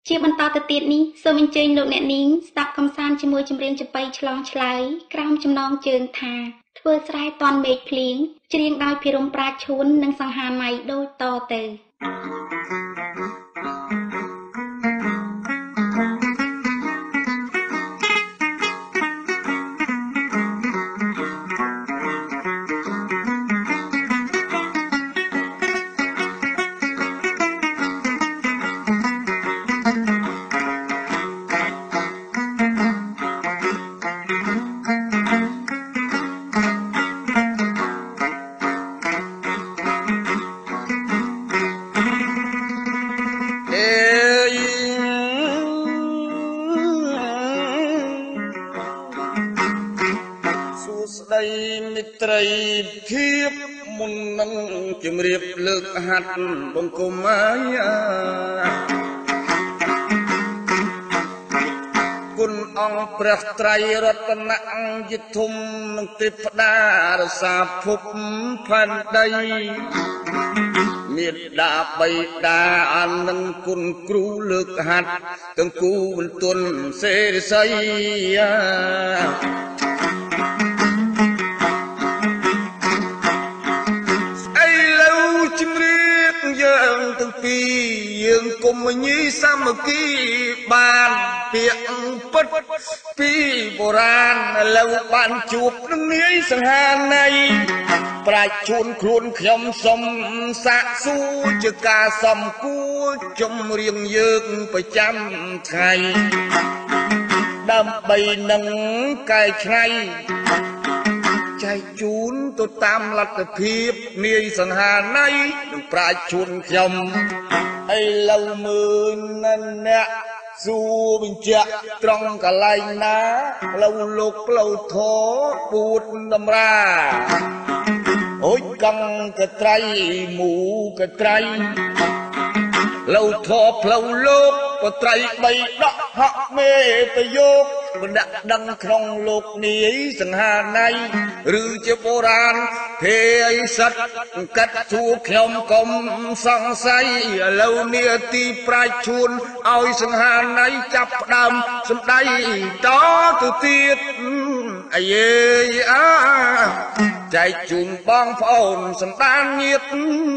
ជាបន្តទៅទៀតនេះសូមអញ្ជើញលោកអ្នកនាងស្ដាប់កំសាន្តជាមួយចម្រៀងចំបៃឆ្លងឆ្លើយក្រោមចំណងជើងថាធ្វើស្រែតន់មេឃភ្លៀងច្រៀងដោយភិរមប្រាជ្ញឈួននិងសង្ហាម៉ៃដូចតទៅត្រីភាពមុននឹងជំរាបលើកហាត់បង្គំអាគុណអង្គព្រះត្រៃរតនៈយធំនឹងទេពតារសាភពផែនដីមេដាបៃតាអានឹងគុណគ្រូលើកហាត់ទាំងគូបន្ទន់សេរីស័យយើងទាំងពីរយើងគុំញីសាមគ្គីបានពាក្យពិតពីបុរាណឥឡូវបានជួបនឹងនាយសង្ហាណៃប្រាជ្ញជួនខ្លួនខ្ញុំសុំសាកសួរជាការសំគួរចំរៀងយើងប្រចាំថ្ងៃដើម្បីនឹងកែច្នៃចែកជូនទៅតាមលទ្ធភាពនាយសង្ហាណៃនឹងប្រាជ្ញជួនខ្ញុំឥឡូវមើលអ្នកសួរបញ្ជាក់ត្រង់កន្លែងណាផ្លូវលោកផ្លូវធរពួតតម្រាអូយកង់កត្រៃមូកត្រៃផ្លូវធរផ្លូវលោកបត្រៃបីដកហក់មេប្រយោគបណ្ដាក់ដឹងក្នុងលោកនាយសង្ហាណៃឬជាបុរាណភេយសិតកាត់ជួខ្ញុំកុំសង្ស័យឥឡូវនាទីប្រាជ្ញជួនឲ្យសង្ហាណៃចាប់ផ្ដើមសម្ដីតទៅទៀតអាយេអាចែកជូនបងប្អូនសន្តានញាតិ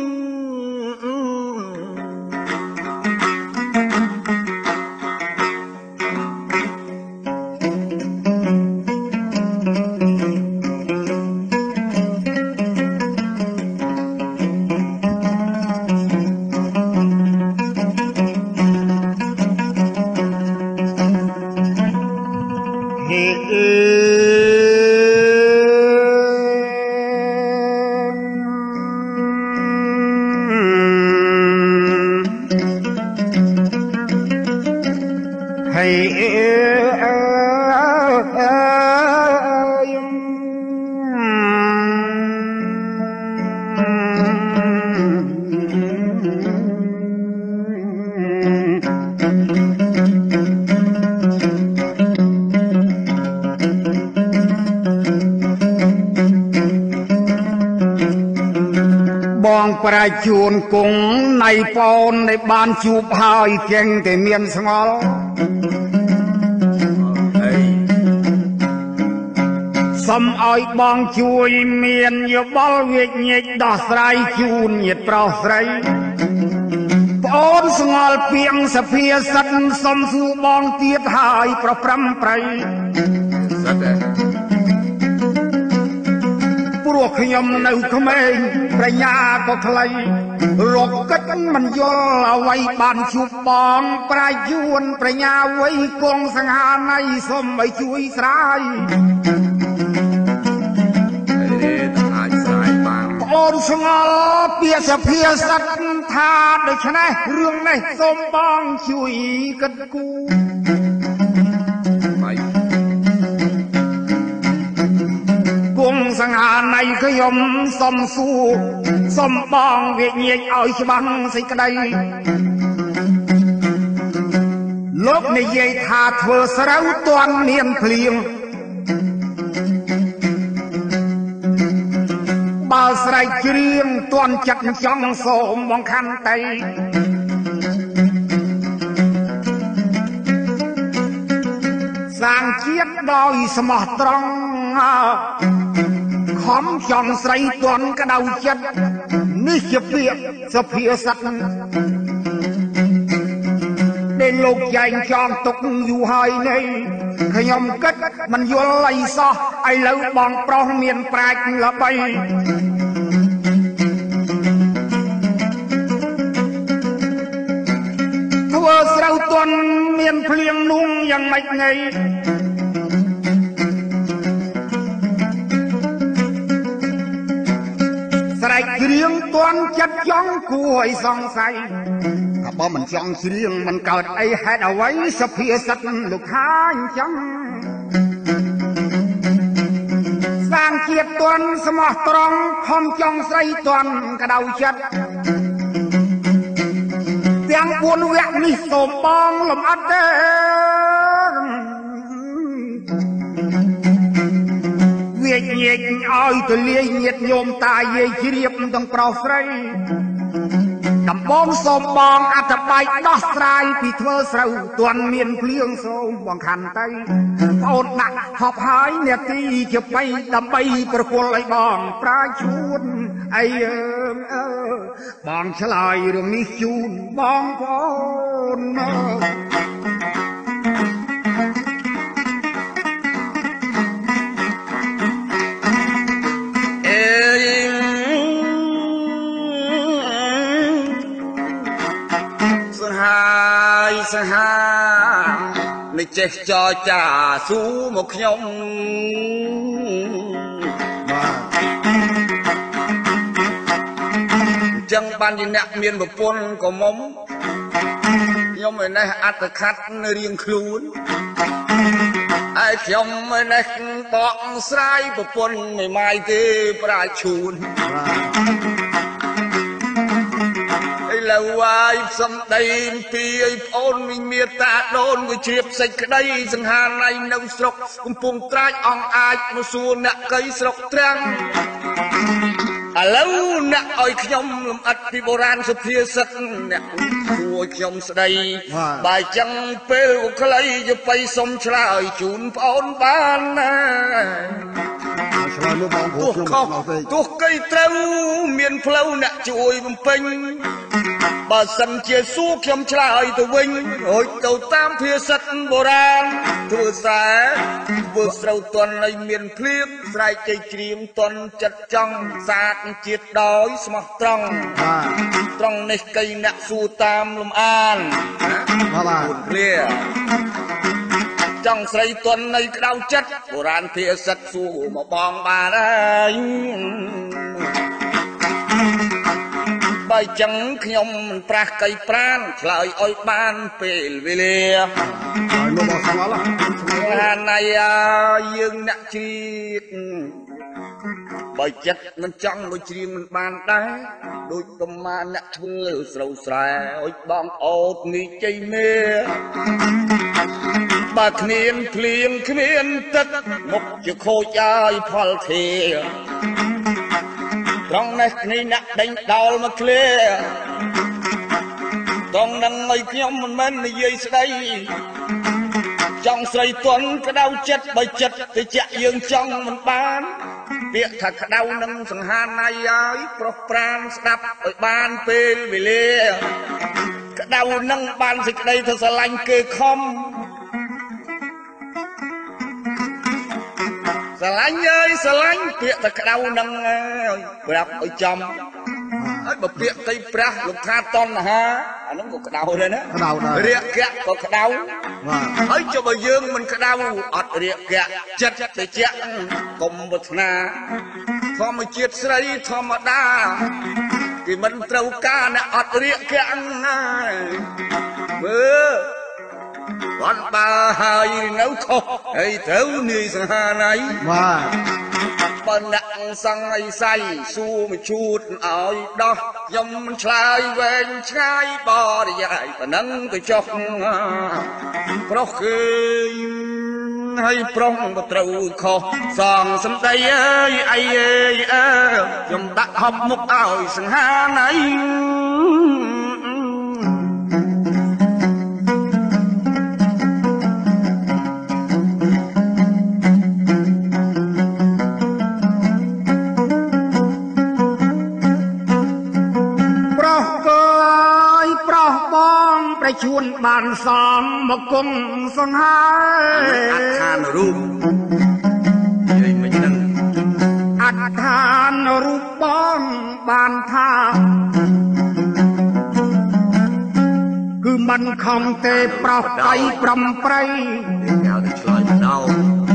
ប្រាជ្ញជួនគង់ណៃបូនដែលបានជួបហើយចេញតែមានស្ងល់សូមឲ្យបងជួយមានយោបល់វិជ្ជាដោះស្រាយជូនញាតិប្រុសស្រីប្អូនស្ងល់ពីងសភាសិតសូមសួរបងទៀតហើយប្រព្រឹមប្រៃសិតព្រោះខ្ញុំនៅក្មេងប្រញ្ញាក៏ខ្លីរកកិច្ចមិនយល់អ្វីបានជួបបងប្រាជ្ញយួនប្រញ្ញាវ័យគង់សង្ហាណៃសូមឲ្យជួយស្រាយប្អូនស្ងល់ពីសភាសិតថាដូច្នេះរឿងនេះសូមបងជួយកិត្តគូសង្ហាណៃខ្ញុំសុំសួរសុំបងវិញ្ញាណឲ្យច្បាស់សេចក្តីលោកនិយាយថាធ្វើស្រូវទាន់មានភ្លៀងបើស្រែកច្រៀងទាន់ចិត្តចង់សូមបងខន្តីសាងជាតិដោយស្មោះត្រង់ខំចង់ស្រីទន់ក្តៅចិត្តនេះជាពាក្យសុភាសិតដែលលោកចែងចំទុកយូរហើយនេះខ្ញុំគិតមិនយល់អីសោះឥឡូវបងប្រុសមានប្រាជ្ញល្បីធ្វើស្រូវទន់មានភ្លៀងនោះយ៉ាងម៉េចណីស្រែកច្រៀងទន់ចិត្តចង់គួរឲ្យសង្ស័យថាបើមិនចង់ច្រៀងមិនកើតអីហេតុអ្វីសុភាសិតលោកថាអញ្ចឹងសាងជាតិទន់ស្មោះត្រង់ខំចង់ស្រីទន់ក្តៅចិត្តទាំង4វគ្គនេះសូមបងលំអិតទេវាញែកឲ្យទលាយញាតញោមតាយាយជ្រាបទាំងប្រុសស្រីដំបងសូមបងអត្ថបាយដោះស្រាយពីធ្វើស្រូវទន់មានភ្លៀងសូមបងខន្តីប្អូនដាក់ហប់ហើយនាទីជាបីដើម្បីប្រគល់ឲ្យបងប្រាជួនអីបងឆ្លើយរឿងនេះជូនបងប្អូនសហានេះចេះចរចាស៊ូមកខ្ញុំចឹងបានជាអ្នកមានប្រពន្ធក៏មុំខ្ញុំឯនេះអត្តខិតនៅរៀងខ្លួនហើយខ្ញុំឯនេះបកស្រាយប្រពន្ធមិនម៉ាយទេប្រាឈូនលើវាយសំដីពីឲ្យប្អូនមីមេតាដូនវាជ្រាបសេចក្តីសង្ហាណៃនៅស្រុកកំពង់ត្រាចអង្គអាចមកសួរអ្នកកៃស្រុកត្រាំងឥឡូវអ្នកឲ្យខ្ញុំលំអិតពីបុរាណសុភាសិតអ្នកសួរខ្ញុំស្ដីបើចឹងពេលខ្លីទៅបៃសុំឆ្លើយជូនប្អូនបានណាឆ្លើយលោកបងព្រោះខ្ញុំមកទេទោះកៃត្រូវមានផ្លូវអ្នកជួយបំពេញបើសិនជាសួរខ្ញុំឆ្លើយទៅវិញរួចទៅតាមភាសិតបុរាណធ្វើស្រែធ្វើស្រូវទន់ឲ្យមានភ្លៀងស្រែកជ័យជ្រាមទន់ចិត្តចង់សាទជាតិដោយស្មោះត្រង់ត្រង់នេះកៃអ្នកសួរតាមលំអានបាទគ្រាចង់ស្រីទន់នៅក្តៅចិត្តបុរាណភាសិតសួរមកបងបានហើយបើចឹងខ្ញុំមិនប្រាស់កៃប្រានឆ្លើយឲ្យបានពេលវេលាហើយលោកមកស្គាល់ហាណៃយើងអ្នកជ្រៀកបើចិត្តមិនចង់មកជ្រៀងមិនបានដែរដូចប្រមាណអ្នកធ្វើស្រូវស្រែឲ្យបងអូតនេះជ័យមេបើគ្មានភ្លៀងគ្មានទឹកមុខជាខូចឲ្យផលធាត្រង់នេះគ្នាអ្នកដេញដោលមកឃ្លាត្រង់នឹងឲ្យខ្ញុំមិនមែននិយាយស្ដីចង់ស្រីទន់ក្តៅចិត្តបើចិត្តតិចយើងចង់មិនបានពាក្យថាក្តៅនឹងសង្ហាណៃឲ្យប្រុសប្រានស្ដាប់ឲ្យបានពេលវេលាក្តៅនឹងបានសេចក្តីទៅស្រឡាញ់គេខំស្រឡាញ់អើយស្រឡាញ់ពាក្យតែក្តៅនឹងប្រាប់ឲ្យចំហើយបើពាក្យទៅប្រាស់លោកថាតណ្ហាអានោះក៏ក្តៅដែរណាក្តៅដែររាគៈក៏ក្តៅហើយចុះបើយើងមិនក្តៅអត់រាគៈចិត្តតិចកុំវថ្នាធម្មជាតិស្រីធម្មតាគេមិនត្រូវការអ្នកអត់រាគៈមើលគាត់បើហើយនៅខុសហើយត្រូវនាយសង្ហាណៃបាទបើអ្នកសង្ហៃសៃសួរមកជូតឲ្យដោះខ្ញុំមិនឆ្លើយវែងឆ្ងាយបរិយាយប៉ុណ្ណឹងទៅចុះប្រុសគឺហើយប្រុសក៏ត្រូវខុសសងសំដីអើយអីអើខ្ញុំដាក់ហប់មុខឲ្យសង្ហាណៃนบานสองมาคงสังหารอัดทานรูปยัยไม่นั่งอัดทานรูปบ้องบานท่าคือมันคงเตะปรับไปปรำไปยาวจะลอยมันเอา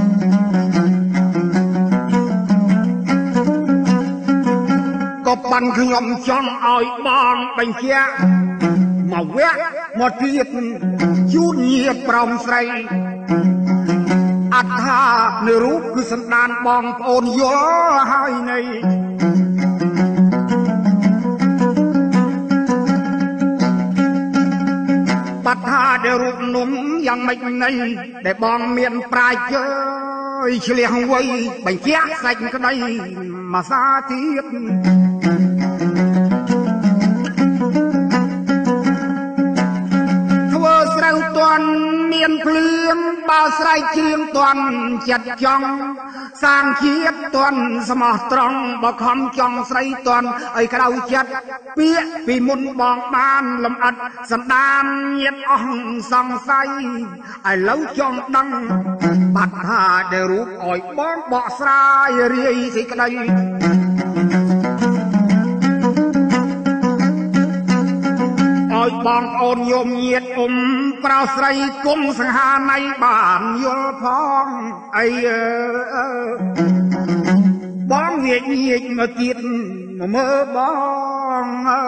ก็ปันขยมจ้องอ้อยบองเป็นเชี่ยมาแวะมาเทียบยุนเยียบปรำใส่อัตถาในรูปคือสันดานบองโอนย่อให้ในปัตถาเดรูปนุ่มยังไม่ในแต่บองเมียนปลายเจยเฉลี่ยไว้เป็นเชี่ยใส่ก็ได้มาสาธิตตอนเมียนเพลืองบาสายเชียงตอนจัดจองสร้างเขียดตอนสมอตรองบ่คำจองใส่ตอนไอ้กระเอาจัดเปียปีมุนบองบานลำอัดสันดานเย็ดอ่องสองใสไอ้เล้าจองดังปัดท่าได้รูปอ่อยบ้องบ่สายเรียสิกระไดบองโอนโยมเยียดเปล่าใส่กุมสังหาในบ้านโยพองไอ้บองเวียดเยียดมากินเมื่อบอง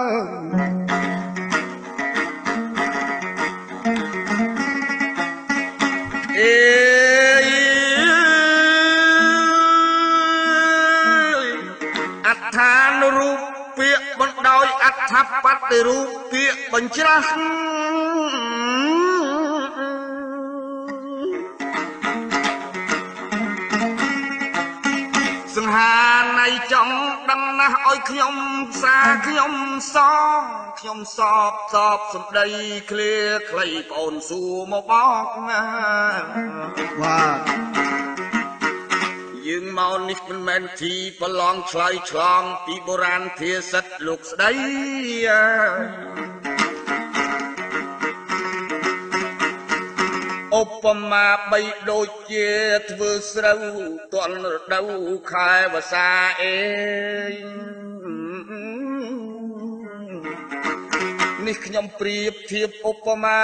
อัฐานรูปเปียบนดอยอัฐปัตติรูปเปียบนชราสังหาในจ้องดังนะอ้อยขยมสาขยมซองขยมสอบสมได้เคลียใครปนสู่มาบอกว่ายืงเมานิกมันแมนทีประลองคลายคลองปีโบราณเทียสัตลูกสไดอุปมาใบโดยเจตเวอสระตอนดาวคายวาสาเองนี่ขยมเปรียบเทียบอุปมา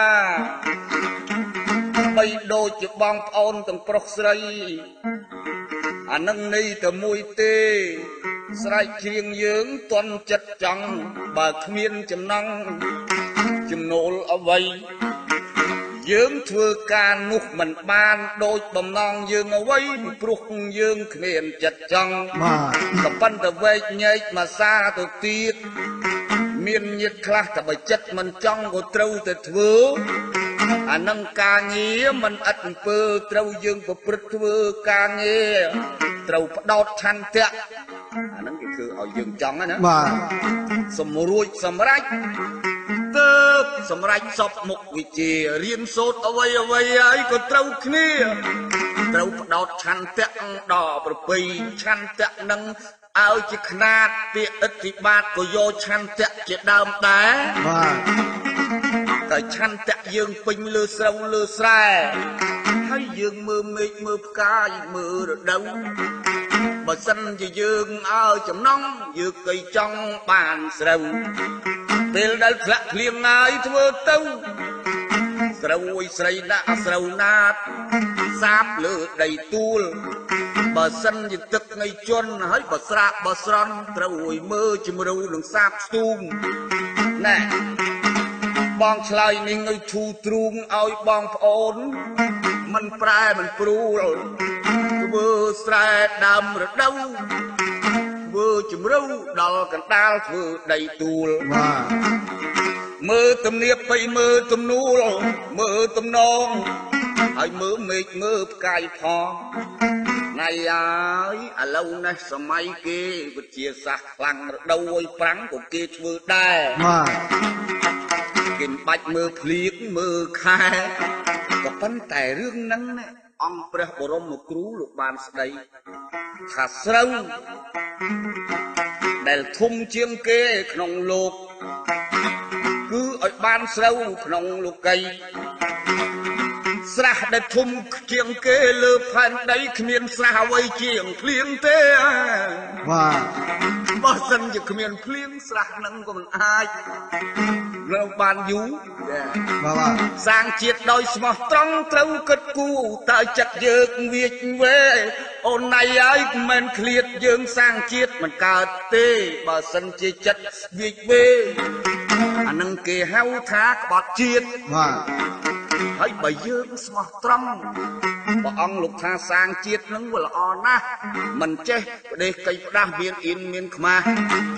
ใบโดยจะบองอ่อนตั้งปรกใสอันนั้นนี่แต่มวยเตะสลายเชียงยืงตอนจัดจังบาเมียนจำนังจำโนลเอาไว้ยืงเถื่อการนุกมันบานโดยบำนองยืงเอาไว้ปลุกยืงเมียนจัดจังกับปั้นตะเวกใหญ่มาซาตัวตีดเมียนยึดคลาแต่ใบจัดมันจังก็เต้าแต่เถื่ออันนั้นการเงี้ยมันอัดเปิดเต้ายืงประพฤติเถื่อการเงี้ยเต้าดอดชันเตะอันนั้นก็คือเอายืงจังนะสมรู้สมรัยเติบสมรัยสอบมุกวิจิเรียนโซดเอาไว้ไอ้ก็เต้าขี้เนี่ยเต้าดอดชันเตะดอประปีชันเตะนังเอาจิขนาดเปียอธิบาทก็โยชันเตะจะดามแต่แต่ชันเตะยืงปิงเลือเสาเลือแสให้ยืงมือเมฆมือกายมือดาวบ่สันจะยืงเอาจำน้องยืงไก่จ้องปานเสาเปลได้คละเลียงไงทั่วเต้าเสาไอ้ใส่หน้าเสาหน้าสาบเลือได้ตูลบ่สันจะตึกไงจนให้บ่สระบ่สรอนเต้าไอ้มือจิมรูหนึ่งสาบตูมแน่บองชายนิ่งไอ้ชูตรุงเอาบองโอนมันแปรมันปรูเวอร์สายดำระดับเวอร์จิมรูดอลกันตาเวอร์ได้ตูลมือตำเนียบไปมือตำนูลมือตำนองไอ้มือเมฆมือกายพองในไอ้เราในสมัยเกวิทยาศาสตร์พลังดาวปรังของเกชมือได้กินบัดมือพลีกมือคาก็ปั้นแต่เรื่องนั้นเนี่ยองพระบรมครูลูกบาลสไดขาดเสาได้ทุ่มเชียงเกขนมโลกคือไอ้บបានស្រូវក្នុងលោកីស្រះដែលធំជាងគេលើផែនដីគ្មានស្រះអ្វីជាងភ្លៀងទេបាទបើសិនជាគ្មានភ្លៀងស្រះនឹងក៏មិនអាចនៅបានយូរបាទសាងជាតិដោយស្មោះត្រង់ត្រូវគិតគូរតើចិត្តយើងវាចវេអូនណៃហើយមិនមែនឃ្លាតយើងសាងជាតិមិនកើតទេបើសិនជាចិត្តវាចវេអានឹងគេហៅថាក្បត់ជាតិបាទហើយបើយើងស្មោះត្រង់ព្រះអង្គលោកថាសាងជាតិនឹងវាល្អណាស់មិនចេះប្រទេសកៃផ្ដាស់មានអ៊ីនមានខ្មាស់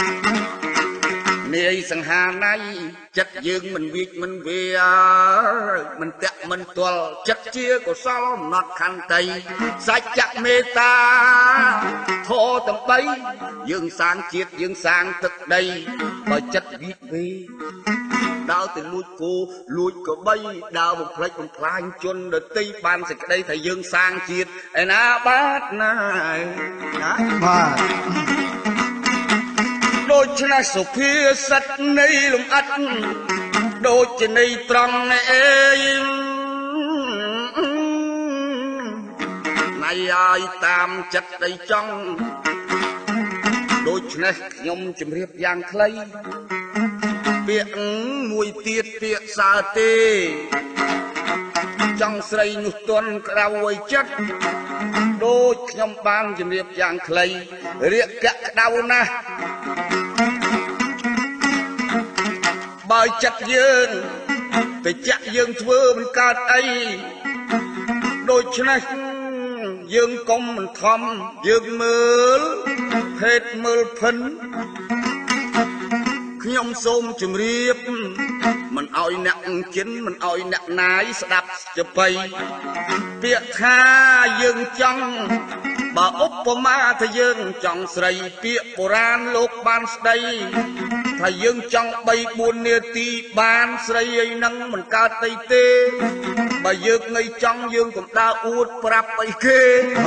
នាយសង្ហាណៃចិត្តយើងមិនវិចមិនវាមិនតាក់មិនទល់ចិត្តជាកុសលអំណត់ខន្តីសច្ចៈមេត្តាធម៌ទាំង3យើងសាងជាតិយើងសាងទឹកដីបើចិត្តវិចវាដើរទៅលួចគោលួចកបីដើរបំផ្លិចបំផ្លាញជនដទៃបានសេចក្តីថាយើងសាងជាតិឯណាបាទណាបាទដូច្នេះសុភាសិតនៃលំអិតដូចជានៃត្រង់អេណៃឲ្យតាមចិត្តដីចង់ដូច្នេះខ្ញុំជម្រាបយ៉ាងខ្លីពាក្យមួយទៀតពាក្យសើទេចង់ស្រីនោះទន់ក្រៅឲ្យចិត្តដូចខ្ញុំបានជម្រាបយ៉ាងខ្លីរាកៈក្តៅណាស់បើចិត្តយើងតែចាក់យើងធ្វើមិនកើតអីដូច្នេះយើងកុំមិនធំយើងមើលភេទមើលភិនខ្ញុំសូមជម្រាបមិនឲ្យអ្នកចិនមិនឲ្យអ្នកណាយស្ដាប់ចបៃពាក្យថាយើងចង់បើឧបមាថាយើងចង់ស្រីពាក្យបុរាណលោកបានស្ដីថាយើងចង់3-4នាទីបានស្រីអីហ្នឹងមិនកើតអីទេបើយើងងើយចង់យើងកុំដើរអួតប្រាប់អីគេ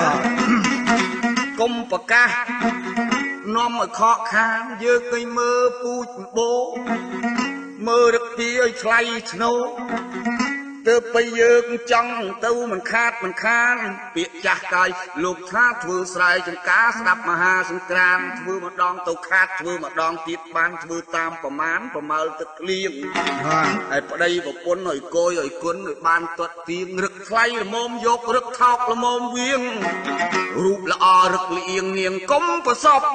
កុំប្រកាសនាំឲ្យខកខានយើងទៅមើលពូជបោមើលរឹកពីឲ្យថ្លៃឆ្នោទើបទៅយើងចង់ទៅមិនខាតមិនខានពាក្យចាស់កាយលោកថាធ្វើស្រែចម្ការស្ដាប់មហាសង្គ្រាមធ្វើម្ដងទៅខាតធ្វើម្ដងទៀតបានធ្វើតាមប្រមាណប្រមើលទឹកក្លៀងហើយប្តីប្រពន្ធឲ្យកយឲ្យគុណឲ្យបានទាត់ទៀងរឹកថ្លៃល្មមយករឹកថោកល្មមវៀងរូបល្អរឹកលៀងនាងកុំប្រសព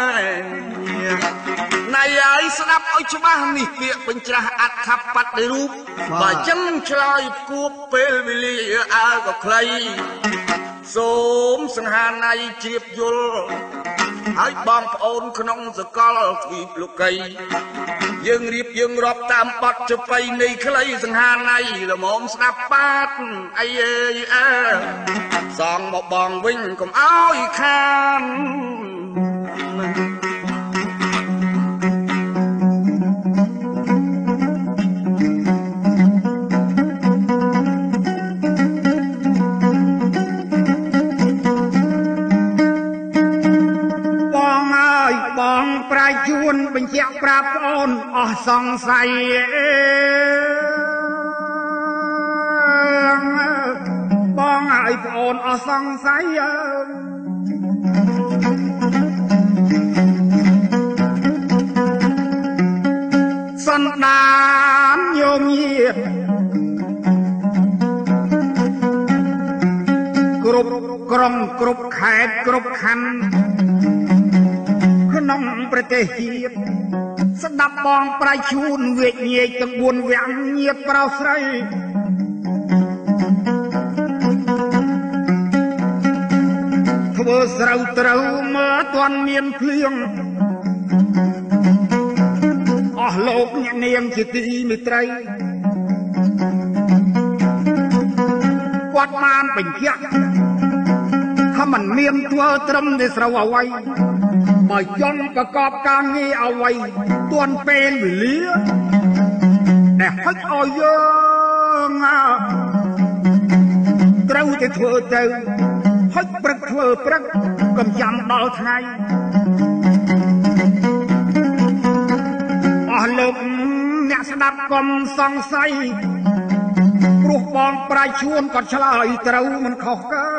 ណៃឲ្យស្ដាប់ឲ្យច្បាស់នេះពាក្យបញ្ច្រាស់អត្ថបត្តិរូបបើចឹងឆ្លើយគួបពេលវេលាអើក៏ខ្លីសូមសង្ហាណៃជ្រាបយល់ហើយបងប្អូនក្នុងសកលទ្វីបលោកីយើងរៀបយើងរាប់តាមបទចបៃនៃខ្លីសង្ហាណៃល្មមស្ដាប់បាទអីអើសងមកបងវិញកុំឲ្យខានជួនបញ្ជាក់ប្រាប់អូនអស់សង្ស័យបងឲ្យប្អូនអស់សង្ស័យសន្តានញោមញាតគ្រប់ក្រុមគ្រប់ខេត្តគ្រប់ខណ្ឌក្នុងប្រទេសជាតិស្ដាប់បងប្រៃឈូនវេកញែកទាំង4វាំងញាតប្រុសស្រីធ្វើស្រូវត្រូវមើលទាន់មានភ្លៀងអស់លោកអ្នកនាងជាទីមេត្រីគាត់បានបញ្ជាក់ថាមិនមានធ្វើត្រឹមតែស្រូវអ្វីបើចង់ប្រកបការងារអ្វីទាន់ពេលវេលាដែលហិចឲ្យយើងត្រូវតែធ្វើទៅហិចព្រឹកធ្វើព្រឹកកុំចាំដល់ថ្ងៃអស់លោកអ្នកស្ស្ដាប់កុំសង្ស័យព្រោះបងប្រាយជួនក៏ឆ្លើយត្រូវមិនខុសកើ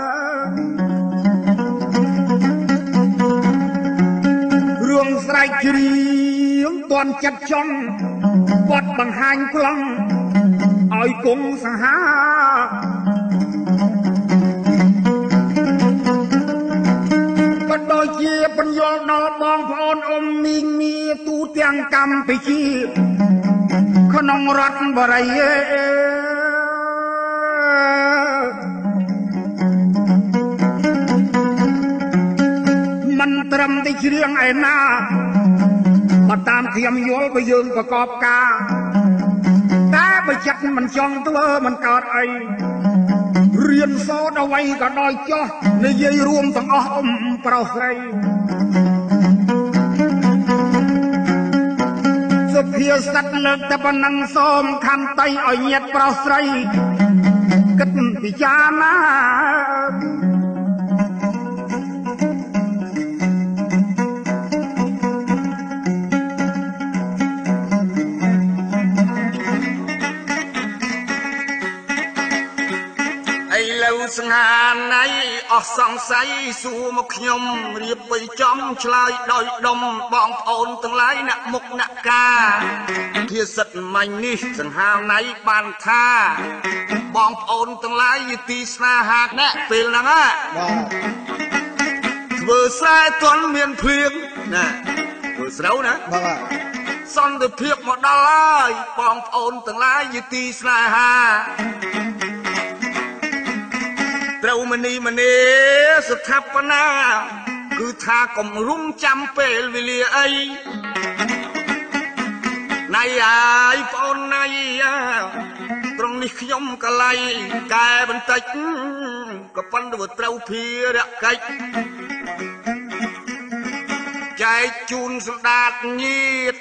រឿងស្រែកជ្រៀងទាន់ចិត្តចង់គាត់បង្ហាញក្លងឲ្យគង់សង្ហាក៏ដូចជាបញ្យល់ដល់បងប្អូនអ៊ំមីងមីទូទាំងកម្ពុជាក្នុងរដ្ឋបរិយាមិនត្រឹមតែច្រៀងឯណាបើតាមខ្ញុំយល់បើយើងប្រកបការតែបើចិត្តមិនចង់ធ្វើមិនកើតអីរៀនសូត្រអ្វីក៏ដោយចោះនិយាយរួមទាំងអស់អ៊ំប្រុសស្រីសុភាសិតលើកតែប៉ុណ្ណឹងសូមខន្តីឲ្យញាតិប្រុសស្រីគិតពិចារណាសង្ហាណៃអស់សង្ស័យសួរមកខ្ញុំរៀបបីចំឆ្លើយដោយដុំបងប្អូនទាំងឡាយអ្នកមុខអ្នកការធាសិទ្ធមាញ់នេះសង្ហាណៃបានថាបងប្អូនទាំងឡាយយទីស្នេហាអ្នកពេលហ្នឹងធ្វើស្រែទាន់មានភ្លៀងណាធ្វើស្រូវណាបាទសន្តិភាពមកដល់ហើយបងប្អូនទាំងឡាយយទីស្នេហាត្រូវមនីស្ថាបនាគឺថាកុំរុំចាំពេលវេលាអីណៃអាយប្អូនណៃត្រង់នេះខ្ញុំកលៃកែបន្តិចក៏ប៉ុន្តែត្រូវភារកិច្ចចែកជូនសម្ដាតញាត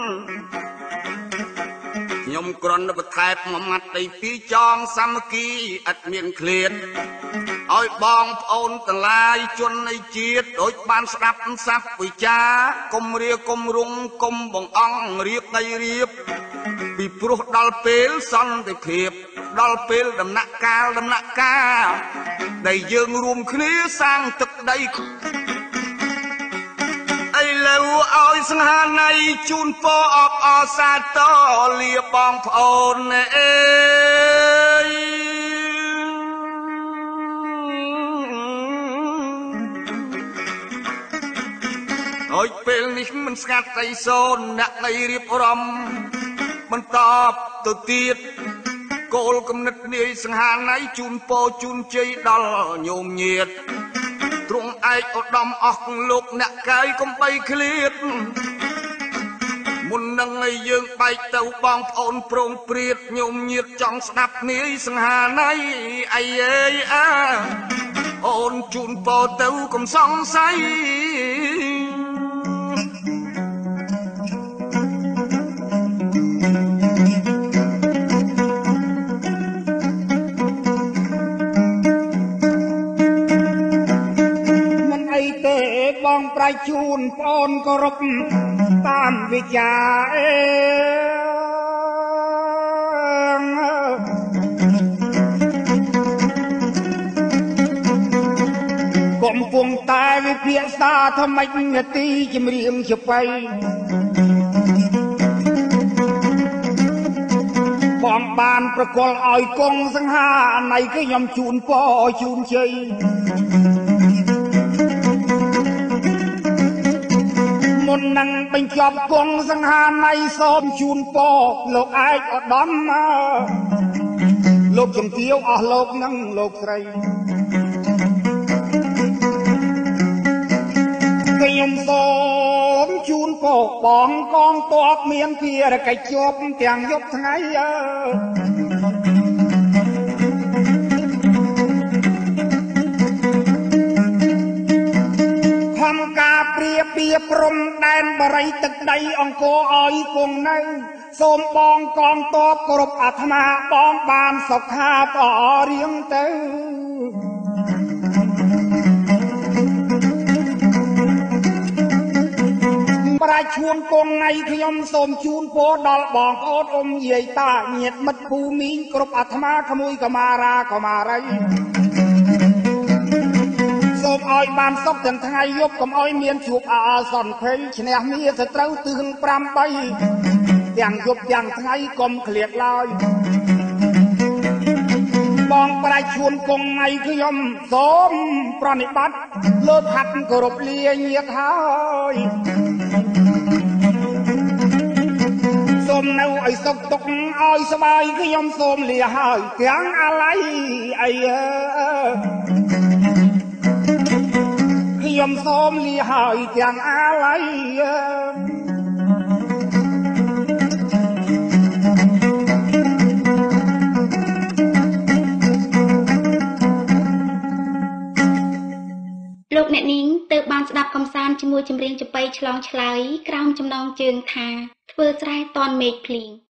ខ្ញុំគ្រាន់តែបន្ថែមមួយម៉ាត់ទីពីរចងសាមគ្គីឥតមានឃ្លាតឲ្យបងប្អូនទាំងឡាយជននៃជាតិដូចបានស្ដាប់ស័ព្ទវិចាកុំរាកុំរុងកុំបងអង្គរៀបដីរៀបពីព្រោះដល់ពេលសន្តិភាពដល់ពេលដំណាក់កាលដែលយើងរួមគ្នាសាងទឹកដីឥឡូវឲ្យសង្ហាណៃជូនពរអបអរសាទរលាបងប្អូនអើយអើយពេលនេះមិនស្ងាត់អីសូនអ្នកនៃរៀបរំបន្តទៅទៀតគោលគំនិតនាយសង្ហាណៃជូនពរជូនជ័យដល់ញោមញាតទ្រង់ឯកឧត្តមអស់លោកអ្នកកាយកុំបីឃ្លាតមុននឹងឲ្យយើងបែកទៅបងប្អូនប្រងព្រាតញោមញាតចង់ស្ដាប់នាយសង្ហាណៃអីអើយអូនជូនពរទៅកុំសង្ស័យបងប្រៃជូនប្អូនគោរពតាមវិជាកំពុងតែវិភាសាថ្មិចនាទីចម្រៀងជបៃបងបានប្រគល់ឲ្យគង់សង្ហាណៃគឺខ្ញុំជូនពរជូនជ័យមុននឹងបញ្ចប់គង់សង្ហាណៃសូមជូនពរលោកឯកឧត្តមលោកជំទាវអស់លោកនឹងលោកស្រីខ្ញុំសូមជូនពរបងកងទ័ពមានភារកិច្ចជាប់ទាំងយប់ថ្ងៃការព្រាបៀព្រំដែនបរិយទឹកដីអង្គរឲ្យគង់នៅសូមបងកងទ័ពគោរពអាត្មាបងបានសុខាបរៀងទៅបប្រាជ្ញជួនគង់ថ្ងៃខ្ញុំសូមជូនពរដល់បងប្អូនអ៊ំយាយតាញាតិមិត្តភូមីងគ្រប់អាត្មាក្មួយកម្មារាកម្មារីសូមឲ្យបានសុខទាំងថ្ងៃយប់កុំឲ្យមានជួបអសន្នភ័យឈ្នះមាសត្រូវទឿន8ទាំងយប់ទាំងថ្ងៃកុំឃ្លាតឡើយបងប្រាជ្ញជួនគង់ថ្ងៃខ្ញុំសូមប្រណិប័តលើកហាត់គោរពលាញាតិហើយសូមនៅឲ្យសុខទុក្ខឲ្យសប្បាយខ្ញុំសូមលាហើយទាំងអាឡ័យអីខ្ញុំសូមលាហើយទាំងអាឡ័យលោកអ្នកនាងទើបបានស្ដាប់កំសាន្តជាមួយចម្រៀងចាប៉ីឆ្លងឆ្លើយក្រោមចំណងជើងថាធ្វើស្រែតនមេឃភ្លៀង